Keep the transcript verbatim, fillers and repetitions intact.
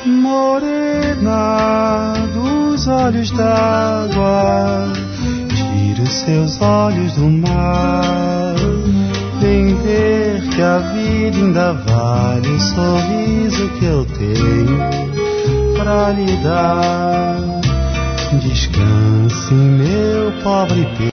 Morena dos olhos d'água, tira os seus olhos do mar. Vem ver que a vida ainda vale o sorriso que eu tenho pra lhe dar. Descanse, meu pobre peito.